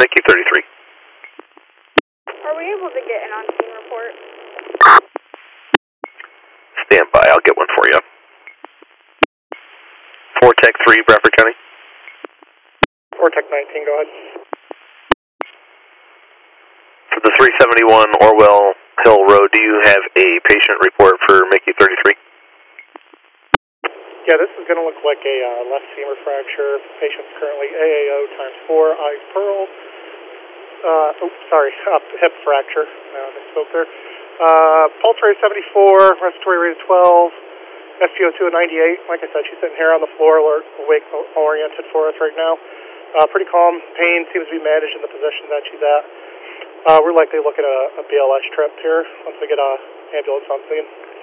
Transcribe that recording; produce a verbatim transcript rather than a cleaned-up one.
Mickey thirty-three. Are we able to get an on-scene report? Stand by, I'll get one for you. four Tech three, Bradford County. four Tech nineteen, go ahead. For the three seventy-one Orwell Hill Road, do you have a patient report for Mickey thirty-three? Yeah, this is going to look like a uh, left femur fracture. Patient's currently A A O times four, eyes pearl. Uh, oh, sorry, uh, hip fracture. Uh, I spoke there. Uh, pulse rate seventy-four, respiratory rate of twelve, S P O two of ninety-eight. Like I said, she's sitting here on the floor, alert, awake, oriented for us right now. Uh, pretty calm. Pain seems to be managed in the position that she's at. Uh, we're likely looking at a, a B L S trip here once we get a ambulance on scene.